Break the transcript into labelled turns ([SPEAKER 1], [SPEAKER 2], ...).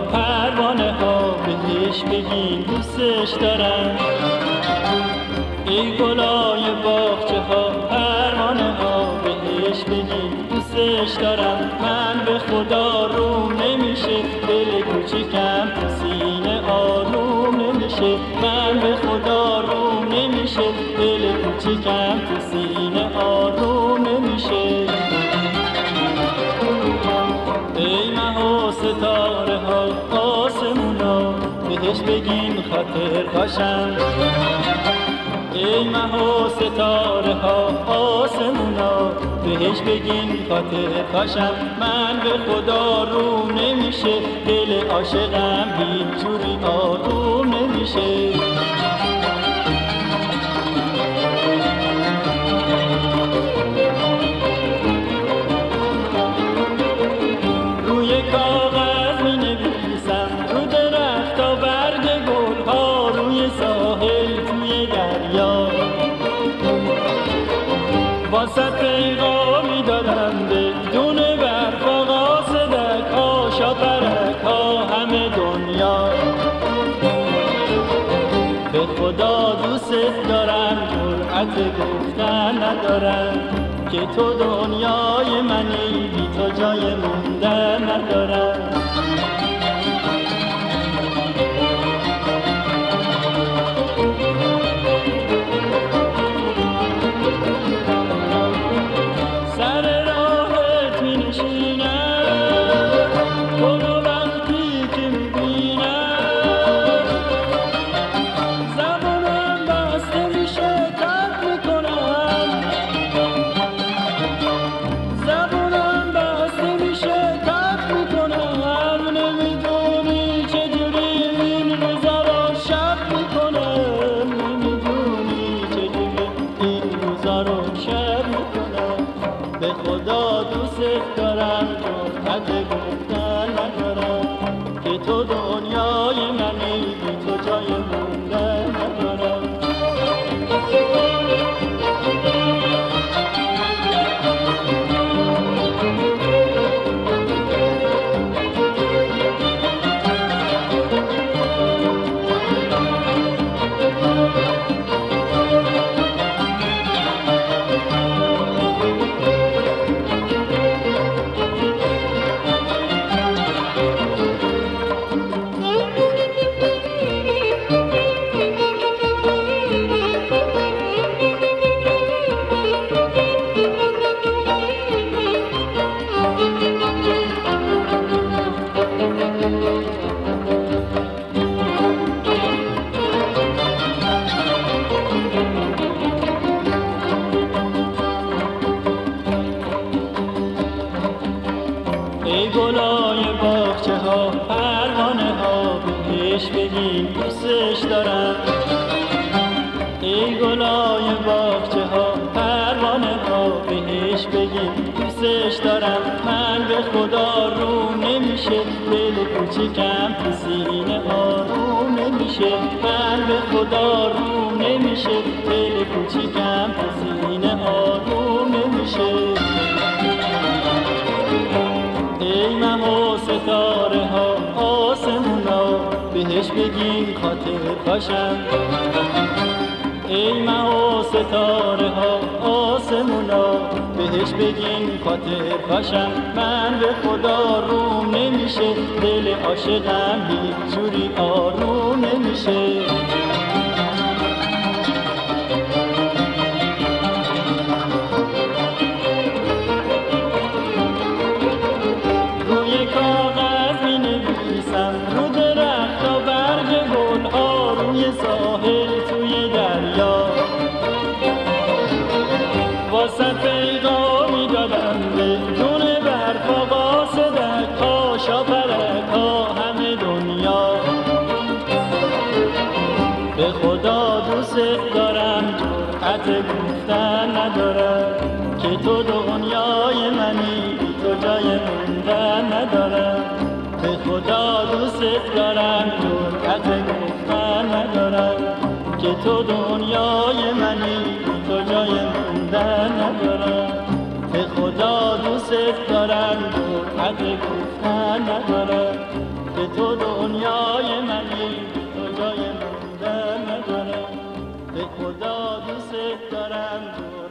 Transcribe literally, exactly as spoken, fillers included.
[SPEAKER 1] پروانه ها بهش بگین دوستش دارم. ای گلای باغچه ها پروانه ها بهش بگین دوستش دارم. من به خدا روم نمیشه دل کوچیکم تو سینه آروم نمیشه. من به خدا روم نمیشه دل کوچیکم تو سینه آروم نمیشه. ای مه و ستاره ها آسمونا بهش بگین خاطر باشم. ای مه و ستاره ها آسمونا بهش بگین خاطر باشم. من به خدا روم نمیشه دل عاشقم هیچ جوری آروم نمیشه. روی کاغذ می نویسم رو درخت و برگ گل ها روی ساحل توی دریا. واسه پیغامی دادم بدون برف و قاصدک ها شاپرک ها همه دنیا. به خدا دوست دارم جرأت گفتن ندارم که تو دنیای منی بی تو جای موندن ندارم. سر راهت می نشینم تو رو وقتی که می بینم. زبانم بسته میشه ترک می کنم. زبانم بسته میشه ترک می کنم. نمیدونی چجوری این روزا رو شب می کنم. نمیدونی چجوری این روزا رو شب می کنم. به خدا دوست دارم جرأت گفتن ندارم که تو دنیای منی بی تو جای موندن ندارم. ای گلای باغچه ها پروانه ها بهش بگین دوستش دارم. ای گلای باغچه ها پروانه ها بهش بگین دوستش دارم. من به خدا روم نمیشه دل کوچیکم تو سینه آروم نمیشه. من به خدا روم نمیشه دل کوچیکم تو سینه آروم نمیشه. ای مه و ستاره ها آسمونا بهش بگین خاطر باشم. ای مه و ستاره ها آسمونا بهش بگین خاطر باشم. من به خدا روم نمیشه دل عاشقم هیچ جوری آروم نمیشه. روی کاغذ می نویسم رو درخت و برگ گل ها روی ساحل توی دریا. واسه پیغامی دادم بدون برف و قاصدک ها شاپرک ها همه دنیا. به خدا دوست دارم جرأت گفتن ندارم که تو دنیای منی بی تو جای موندن ندارم. به خدا دوست دارم جرأت گفتن ندارم که تو دنیای منی بی تو جای موندن ندارم. به خدا دوست دارم جرأت گفتن ندارم که که تو دنیای منی، تو جای موندن ندارم، به خدا دوست دارم.